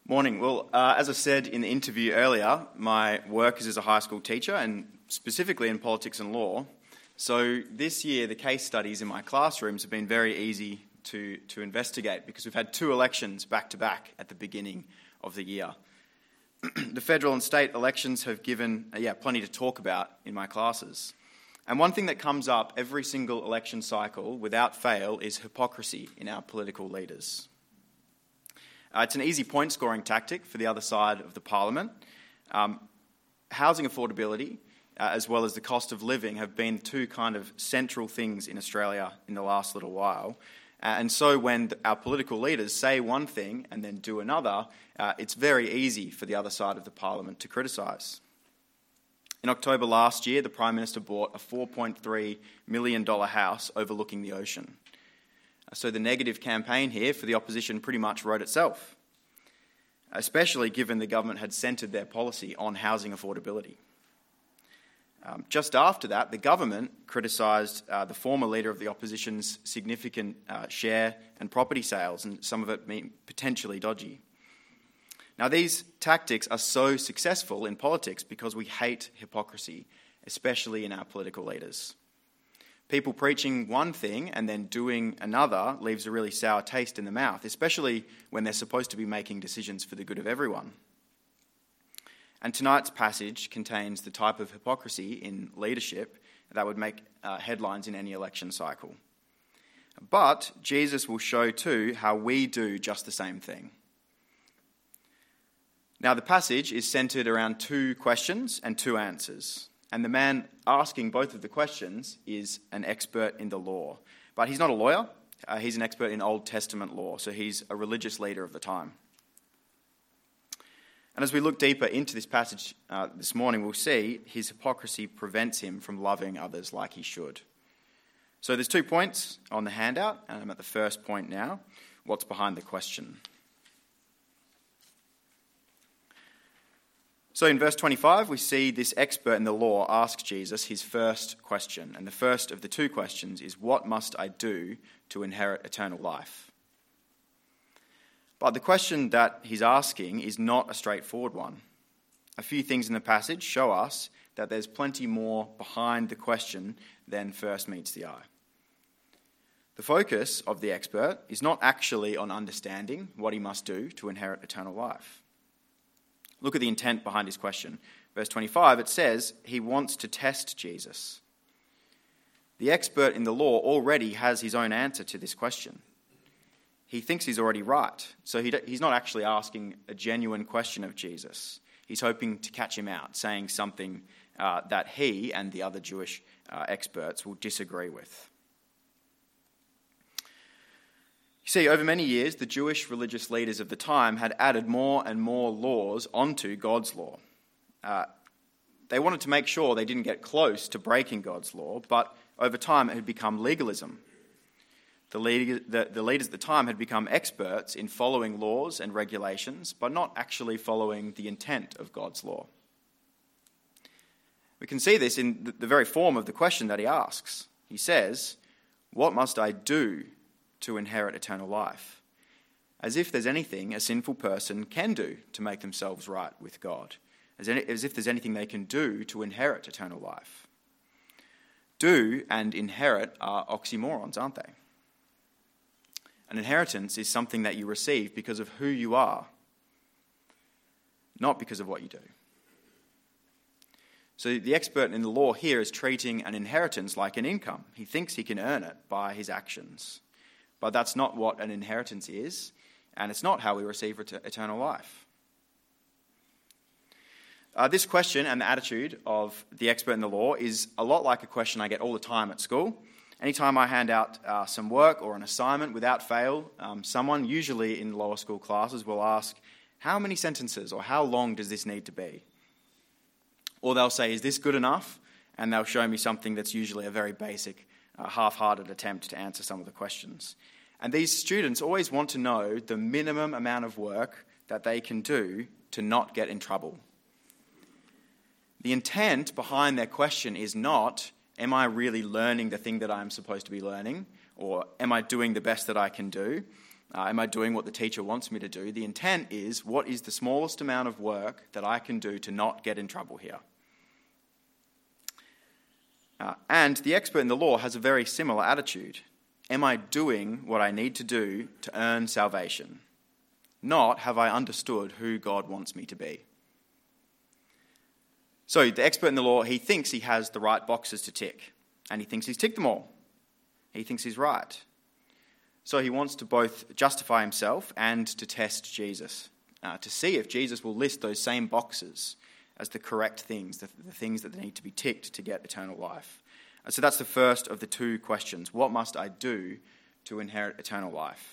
Morning. Well, as I said in the interview earlier, my work is as a high school teacher and specifically in politics and law. So this year, the case studies in my classrooms have been very easy to investigate because we've had two elections back to back at the beginning of the year. The federal and state elections have given plenty to talk about in my classes. And one thing that comes up every single election cycle without fail is hypocrisy in our political leaders. It's an easy point-scoring tactic for the other side of the parliament. Housing affordability, as well as the cost of living, have been two kind of central things in Australia in the last little while. And so when our political leaders say one thing and then do another, it's very easy for the other side of the parliament to criticise. In October last year, the Prime Minister bought a $4.3 million house overlooking the ocean. So the negative campaign here for the opposition pretty much wrote itself, especially given the government had centred their policy on housing affordability. Just after that, the government criticised the former leader of the opposition's significant share and property sales, and some of it being potentially dodgy. Now, these tactics are so successful in politics because we hate hypocrisy, especially in our political leaders. People preaching one thing and then doing another leaves a really sour taste in the mouth, especially when they're supposed to be making decisions for the good of everyone. And tonight's passage contains the type of hypocrisy in leadership that would make headlines in any election cycle. But Jesus will show too how we do just the same thing. Now, the passage is centred around two questions and two answers. And the man asking both of the questions is an expert in the law. But he's not a lawyer, he's an expert in Old Testament law, so he's a religious leader of the time. And as we look deeper into this passage this morning, we'll see his hypocrisy prevents him from loving others like he should. So there's 2 points on the handout, and I'm at the first point now. What's behind the question? So in verse 25, we see this expert in the law ask Jesus his first question. And the first of the two questions is, what must I do to inherit eternal life? But the question that he's asking is not a straightforward one. A few things in the passage show us that there's plenty more behind the question than first meets the eye. The focus of the expert is not actually on understanding what he must do to inherit eternal life. Look at the intent behind his question. Verse 25, it says he wants to test Jesus. The expert in the law already has his own answer to this question. He thinks he's already right, so he's not actually asking a genuine question of Jesus. He's hoping to catch him out, saying something that he and the other Jewish experts will disagree with. You see, over many years, the Jewish religious leaders of the time had added more and more laws onto God's law. They wanted to make sure they didn't get close to breaking God's law, but over time it had become legalism. The leaders at the time had become experts in following laws and regulations, but not actually following the intent of God's law. We can see this in the very form of the question that he asks. He says, "What must I do to inherit eternal life?" As if there's anything a sinful person can do to make themselves right with God. As if there's anything they can do to inherit eternal life. Do and inherit are oxymorons, aren't they? An inheritance is something that you receive because of who you are, not because of what you do. So the expert in the law here is treating an inheritance like an income. He thinks he can earn it by his actions. But that's not what an inheritance is, and it's not how we receive eternal life. This question and the attitude of the expert in the law is a lot like a question I get all the time at school. Anytime I hand out some work or an assignment, without fail, someone, usually in lower school classes, will ask, how many sentences or how long does this need to be? Or they'll say, is this good enough? And they'll show me something that's usually a very basic half-hearted attempt to answer some of the questions. And these students always want to know the minimum amount of work that they can do to not get in trouble. The intent behind their question is not, am I really learning the thing that I'm supposed to be learning? Or am I doing the best that I can do? Am I doing what the teacher wants me to do? The intent is, what is the smallest amount of work that I can do to not get in trouble here? And the expert in the law has a very similar attitude. Am I doing what I need to do to earn salvation? Not have I understood who God wants me to be. So the expert in the law, he thinks he has the right boxes to tick, and he thinks he's ticked them all. He thinks he's right. So he wants to both justify himself and to test Jesus, to see if Jesus will list those same boxes as the correct things, the things that need to be ticked to get eternal life. So that's the first of the two questions. What must I do to inherit eternal life?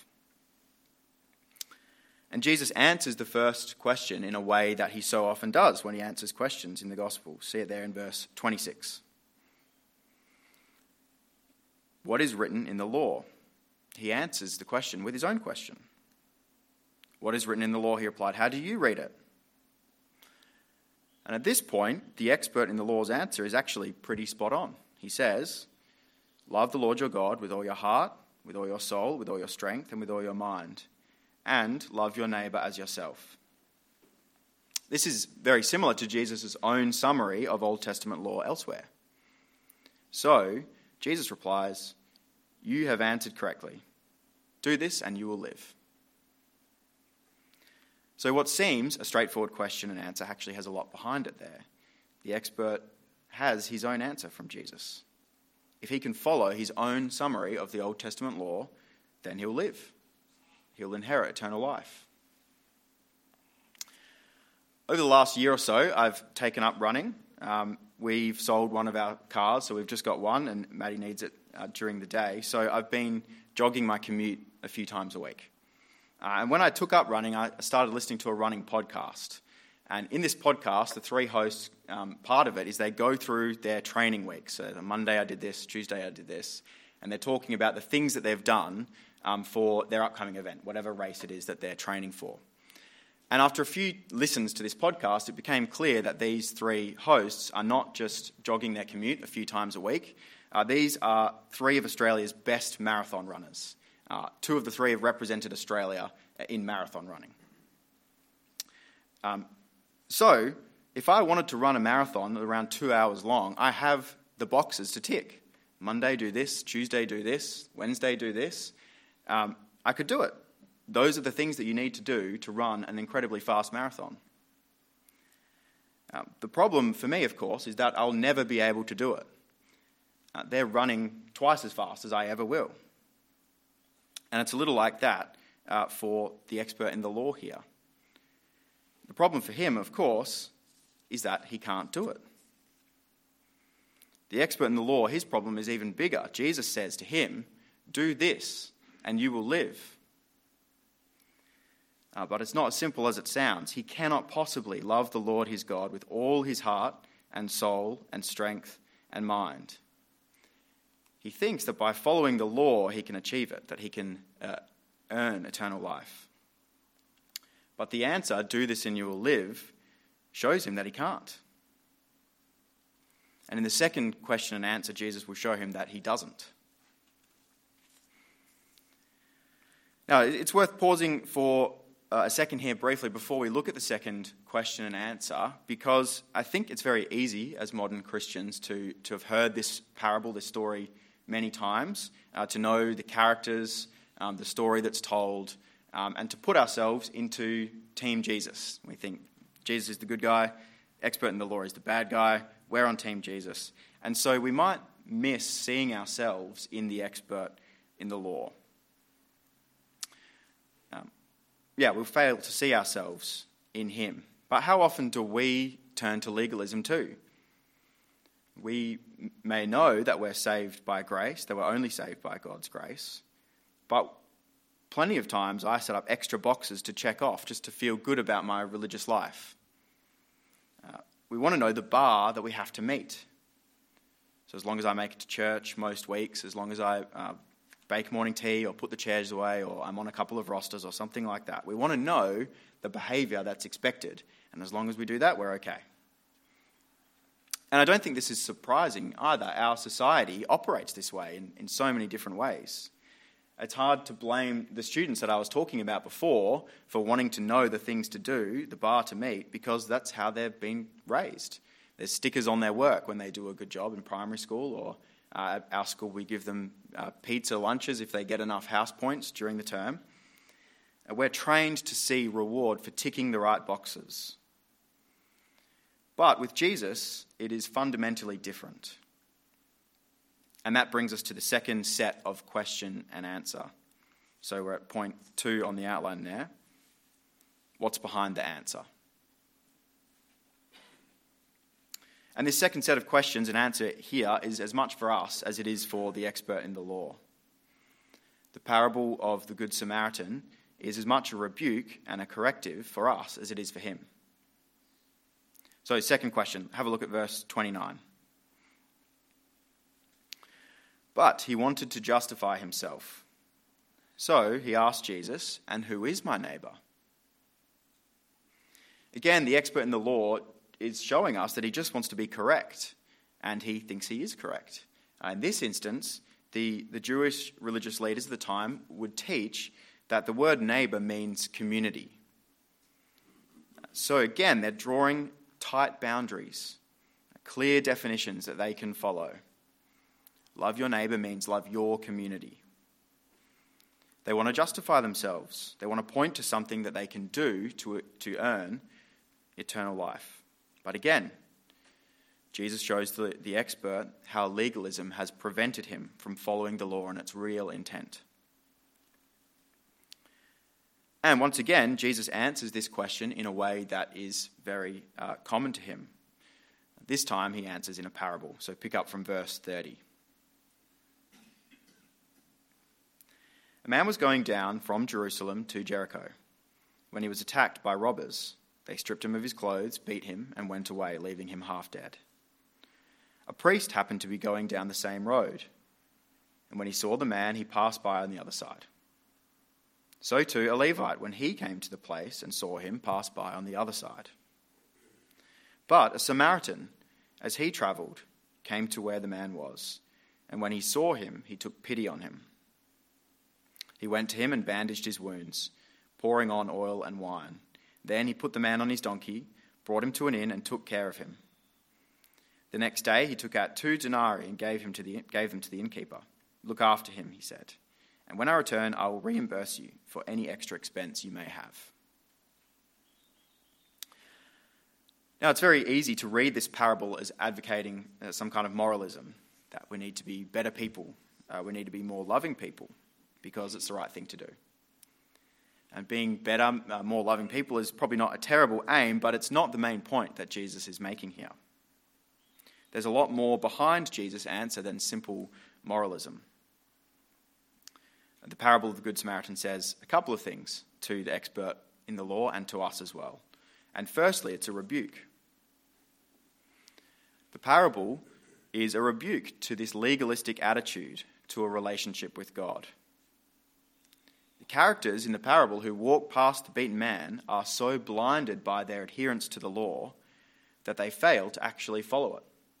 And Jesus answers the first question in a way that he so often does when he answers questions in the gospel. See it there in verse 26. What is written in the law? He answers the question with his own question. What is written in the law? He replied, how do you read it? And at this point, the expert in the law's answer is actually pretty spot on. He says, love the Lord your God with all your heart, with all your soul, with all your strength, and with all your mind, and love your neighbour as yourself. This is very similar to Jesus' own summary of Old Testament law elsewhere. So, Jesus replies, you have answered correctly. Do this and you will live. So what seems a straightforward question and answer actually has a lot behind it there. The expert has his own answer from Jesus. If he can follow his own summary of the Old Testament law, then he'll live. He'll inherit eternal life. Over the last year or so, I've taken up running. We've sold one of our cars, so we've just got one, and Maddie needs it during the day. So I've been jogging my commute a few times a week. And when I took up running, I started listening to a running podcast. And in this podcast, the three hosts, part of it is they go through their training week. So on Monday I did this, Tuesday I did this, and they're talking about the things that they've done for their upcoming event, whatever race it is that they're training for. And after a few listens to this podcast, it became clear that these three hosts are not just jogging their commute a few times a week. These are three of Australia's best marathon runners. Two of the three have represented Australia in marathon running. So, if I wanted to run a marathon around 2 hours long, I have the boxes to tick. Monday do this, Tuesday do this, Wednesday do this. I could do it. Those are the things that you need to do to run an incredibly fast marathon. The problem for me, of course, is that I'll never be able to do it. They're running twice as fast as I ever will. And it's a little like that for the expert in the law here. The problem for him, of course, is that he can't do it. The expert in the law, his problem is even bigger. Jesus says to him, do this and you will live. But it's not as simple as it sounds. He cannot possibly love the Lord his God with all his heart and soul and strength and mind. He thinks that by following the law he can achieve it, that he can earn eternal life. But the answer, do this and you will live, shows him that he can't. And in the second question and answer, Jesus will show him that he doesn't. Now, it's worth pausing for a second here briefly before we look at the second question and answer, because I think it's very easy as modern Christians to have heard this parable, this story, many times, to know the characters, the story that's told, and to put ourselves into Team Jesus. We think Jesus is the good guy, expert in the law is the bad guy, we're on Team Jesus. And so we might miss seeing ourselves in the expert in the law. We'll fail to see ourselves in him. But how often do we turn to legalism too? We may know that we're saved by grace, that we're only saved by God's grace, but plenty of times I set up extra boxes to check off just to feel good about my religious life. We want to know the bar that we have to meet. So as long as I make it to church most weeks, as long as I bake morning tea or put the chairs away or I'm on a couple of rosters or something like that, we want to know the behaviour that's expected. And as long as we do that, we're okay. And I don't think this is surprising either. Our society operates this way in so many different ways. it's hard to blame the students that I was talking about before for wanting to know the things to do, the bar to meet, because that's how they've been raised. There's stickers on their work when they do a good job in primary school, or at our school we give them pizza lunches if they get enough house points during the term. We're trained to see reward for ticking the right boxes. But with Jesus, it is fundamentally different. And that brings us to the second set of question and answer. So we're at point 2 on the outline there. What's behind the answer? And this second set of questions and answer here is as much for us as it is for the expert in the law. The parable of the Good Samaritan is as much a rebuke and a corrective for us as it is for him. So, second question, have a look at verse 29. But he wanted to justify himself. So he asked Jesus, "And who is my neighbour?" Again, the expert in the law is showing us that he just wants to be correct, and he thinks he is correct. In this instance, the Jewish religious leaders at the time would teach that the word neighbour means community. So again, they're drawing tight boundaries, clear definitions that they can follow. Love your neighbour means love your community. They want to justify themselves. They want to point to something that they can do to earn eternal life. But again, Jesus shows the expert how legalism has prevented him from following the law in its real intent. And once again, Jesus answers this question in a way that is very common to him. This time he answers in a parable. So pick up from verse 30. A man was going down from Jerusalem to Jericho when he was attacked by robbers. They stripped him of his clothes, beat him, and went away, leaving him half dead. A priest happened to be going down the same road, and when he saw the man, he passed by on the other side. So too a Levite, when he came to the place and saw him, passed by on the other side. But a Samaritan, as he travelled, came to where the man was, and when he saw him, he took pity on him. He went to him and bandaged his wounds, pouring on oil and wine. Then he put the man on his donkey, brought him to an inn, and took care of him. The next day he took out 2 denarii and gave them to the innkeeper. "Look after him," he said, "and when I return, I will reimburse you for any extra expense you may have." Now, it's very easy to read this parable as advocating some kind of moralism, that we need to be better people, we need to be more loving people, because it's the right thing to do. And being better, more loving people is probably not a terrible aim, but it's not the main point that Jesus is making here. There's a lot more behind Jesus' answer than simple moralism. The parable of the Good Samaritan says a couple of things to the expert in the law and to us as well. And firstly, it's a rebuke. The parable is a rebuke to this legalistic attitude to a relationship with God. The characters in the parable who walk past the beaten man are so blinded by their adherence to the law that they fail to actually follow it.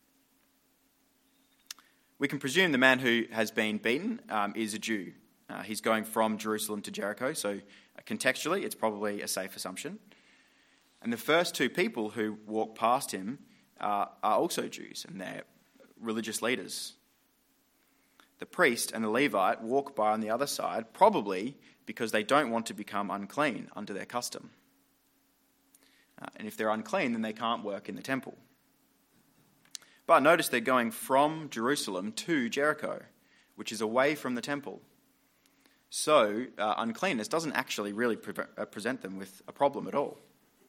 We can presume the man who has been beaten is a Jew. He's going from Jerusalem to Jericho, so contextually it's probably a safe assumption. And the first 2 people who walk past him are also Jews, and they're religious leaders. The priest and the Levite walk by on the other side, probably because they don't want to become unclean under their custom. And if they're unclean, then they can't work in the temple. But notice they're going from Jerusalem to Jericho, which is away from the temple. So uncleanness doesn't actually really present them with a problem at all.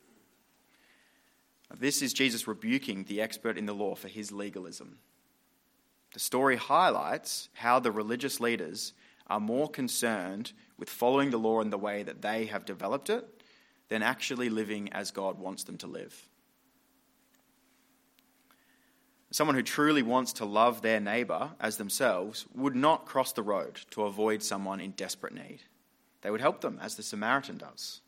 This is Jesus rebuking the expert in the law for his legalism. The story highlights how the religious leaders are more concerned with following the law in the way that they have developed it than actually living as God wants them to live. Someone who truly wants to love their neighbour as themselves would not cross the road to avoid someone in desperate need. They would help them, as the Samaritan does.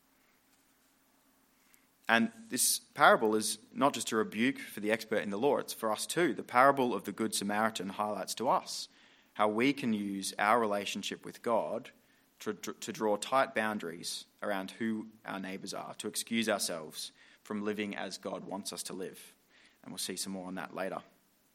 And this parable is not just a rebuke for the expert in the law, it's for us too. The parable of the Good Samaritan highlights to us how we can use our relationship with God to draw tight boundaries around who our neighbours are, to excuse ourselves from living as God wants us to live. And we'll see some more on that later.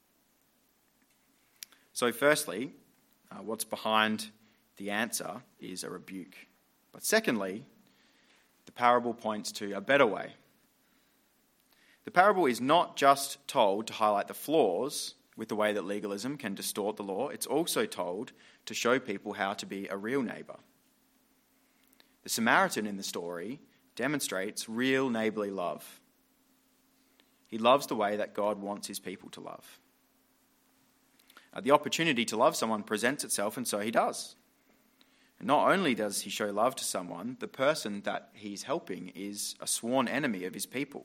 So firstly, what's behind the answer is a rebuke. But secondly, the parable points to a better way. The parable is not just told to highlight the flaws with the way that legalism can distort the law. It's also told to show people how to be a real neighbour. The Samaritan in the story demonstrates real neighbourly love. He loves the way that God wants his people to love. The opportunity to love someone presents itself, and so he does. And not only does he show love to someone, the person that he's helping is a sworn enemy of his people.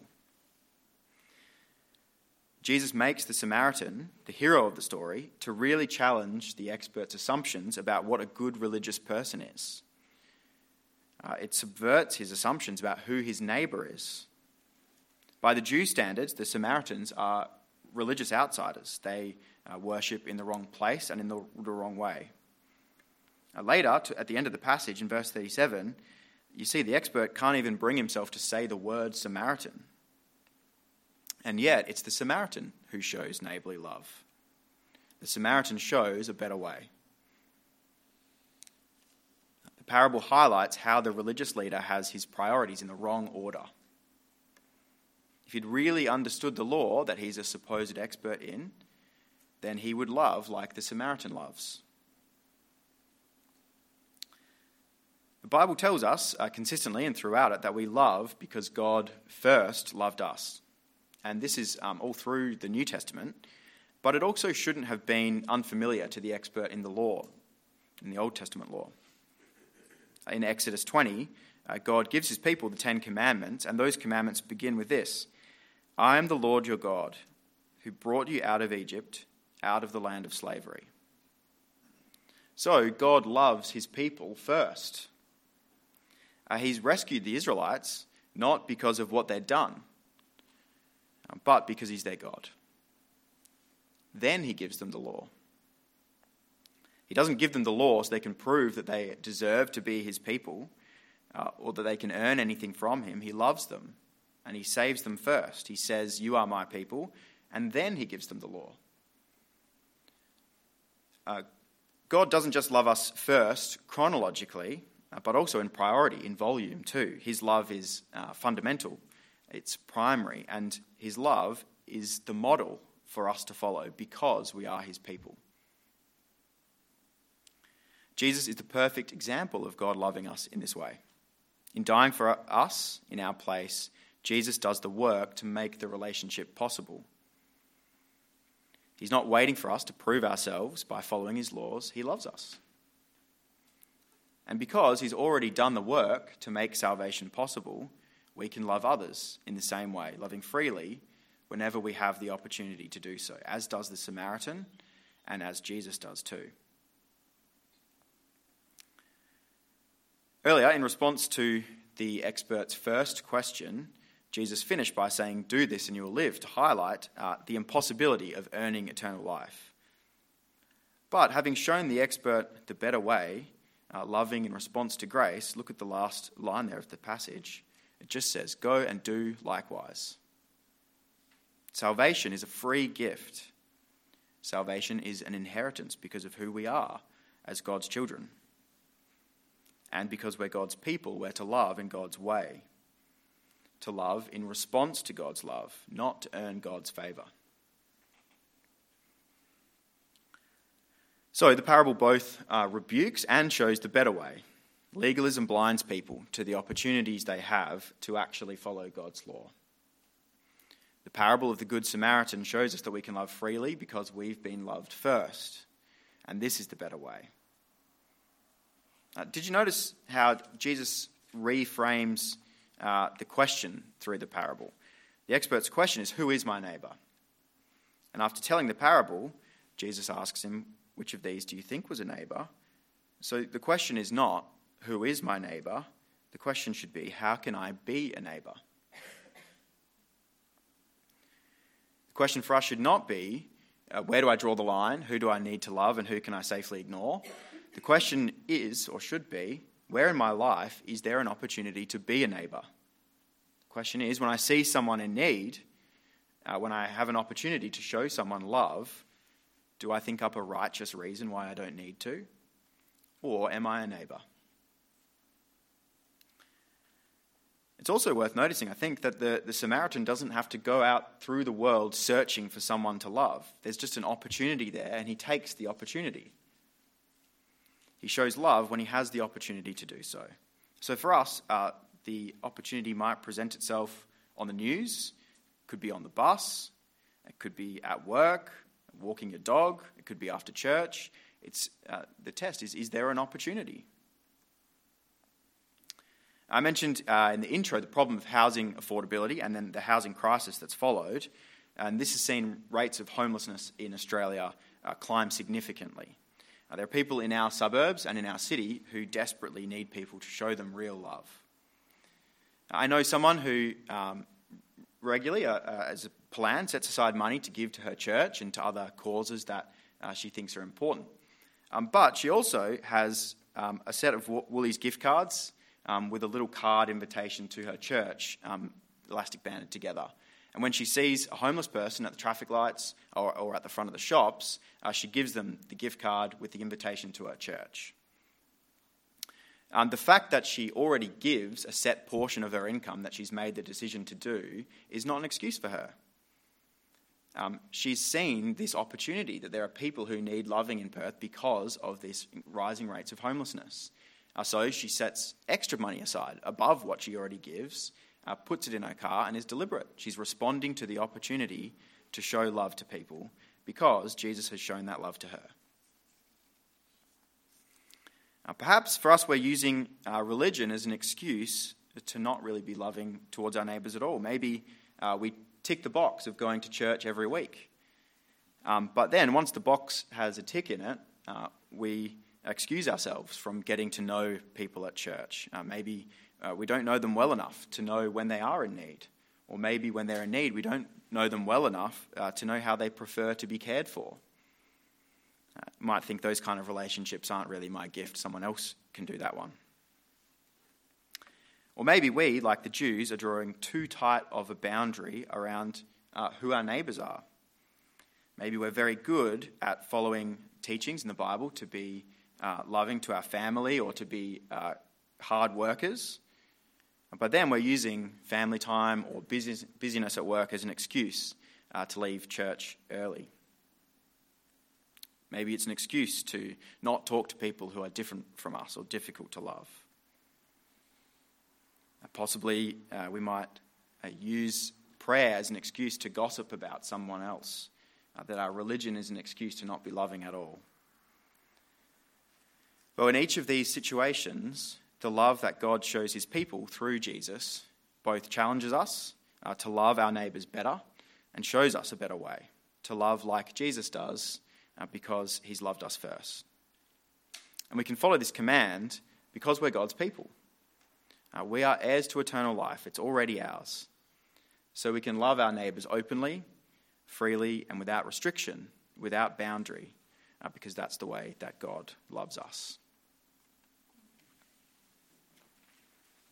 Jesus makes the Samaritan, the hero of the story, to really challenge the experts' assumptions about what a good religious person is. It subverts his assumptions about who his neighbour is. By the Jew standards, the Samaritans are religious outsiders. They worship in the wrong place and in the wrong way. Later, at the end of the passage, in verse 37, you see the expert can't even bring himself to say the word Samaritan. And yet, it's the Samaritan who shows neighbourly love. The Samaritan shows a better way. The parable highlights how the religious leader has his priorities in the wrong order. If he'd really understood the law that he's a supposed expert in, then he would love like the Samaritan loves. The Bible tells us consistently and throughout it that we love because God first loved us. And this is all through the New Testament, but it also shouldn't have been unfamiliar to the expert in the law, in the Old Testament law. In Exodus 20, God gives his people the 10 Commandments, and those commandments begin with this: I am the Lord your God, who brought you out of Egypt, out of the land of slavery. So God loves his people first. He's rescued the Israelites not because of what they'd done, but because he's their God. Then he gives them the law. He doesn't give them the law so they can prove that they deserve to be his people or that they can earn anything from him. He loves them and he saves them first. He says, you are my people, and then he gives them the law. God doesn't just love us first chronologically, but also in priority, in volume too. His love is fundamental. It's primary, and his love is the model for us to follow because we are his people. Jesus is the perfect example of God loving us in this way. In dying for us in our place, Jesus does the work to make the relationship possible. He's not waiting for us to prove ourselves by following his laws. He loves us. And because he's already done the work to make salvation possible, we can love others in the same way, loving freely whenever we have the opportunity to do so, as does the Samaritan and as Jesus does too. Earlier, in response to the expert's first question, Jesus finished by saying, do this and you will live, to highlight the impossibility of earning eternal life. But having shown the expert the better way, loving in response to grace, look at the last line there of the passage. It just says, go and do likewise. Salvation is a free gift. Salvation is an inheritance because of who we are as God's children. And because we're God's people, we're to love in God's way. To love in response to God's love, not to earn God's favour. So the parable both rebukes and shows the better way. Legalism blinds people to the opportunities they have to actually follow God's law. The parable of the Good Samaritan shows us that we can love freely because we've been loved first. And this is the better way. Did you notice how Jesus reframes the question through the parable? The expert's question is, who is my neighbour? And after telling the parable, Jesus asks him, which of these do you think was a neighbour? So the question is not, who is my neighbour? The question should be, how can I be a neighbour? The question for us should not be, where do I draw the line? Who do I need to love and who can I safely ignore? The question is, or should be, where in my life is there an opportunity to be a neighbour? The question is, when I see someone in need, when I have an opportunity to show someone love, do I think up a righteous reason why I don't need to? Or am I a neighbour? It's also worth noticing, I think, that the Samaritan doesn't have to go out through the world searching for someone to love. There's just an opportunity there, and he takes the opportunity. He shows love when he has the opportunity to do so. So for us, the opportunity might present itself on the news, it could be on the bus, it could be at work, walking your dog, it could be after church. The test is there an opportunity? I mentioned in the intro the problem of housing affordability and then the housing crisis that's followed. And this has seen rates of homelessness in Australia climb significantly. There are people in our suburbs and in our city who desperately need people to show them real love. I know someone who regularly, as a plan, sets aside money to give to her church and to other causes that she thinks are important. But she also has a set of Woolies gift cards with a little card invitation to her church, elastic banded together. And when she sees a homeless person at the traffic lights or at the front of the shops, she gives them the gift card with the invitation to her church. The fact that she already gives a set portion of her income that she's made the decision to do is not an excuse for her. She's seen this opportunity that there are people who need loving in Perth because of these rising rates of homelessness. So she sets extra money aside above what she already gives, puts it in her car and is deliberate. She's responding to the opportunity to show love to people because Jesus has shown that love to her. Perhaps for us we're using religion as an excuse to not really be loving towards our neighbours at all. Maybe we tick the box of going to church every week. But then once the box has a tick in it, we excuse ourselves from getting to know people at church. Maybe we don't know them well enough to know when they are in need. Or maybe when they're in need, we don't know them well enough to know how they prefer to be cared for. Might think those kind of relationships aren't really my gift. Someone else can do that one. Or maybe we, like the Jews, are drawing too tight of a boundary around who our neighbours are. Maybe we're very good at following teachings in the Bible to be loving to our family or to be hard workers. But then we're using family time or busyness at work as an excuse to leave church early. Maybe it's an excuse to not talk to people who are different from us or difficult to love. Possibly we might use prayer as an excuse to gossip about someone else, that our religion is an excuse to not be loving at all. But in each of these situations, the love that God shows his people through Jesus both challenges us to love our neighbours better and shows us a better way to love like Jesus does because he's loved us first. And we can follow this command because we're God's people. We are heirs to eternal life. It's already ours. So we can love our neighbours openly, freely, and without restriction, without boundary, because that's the way that God loves us.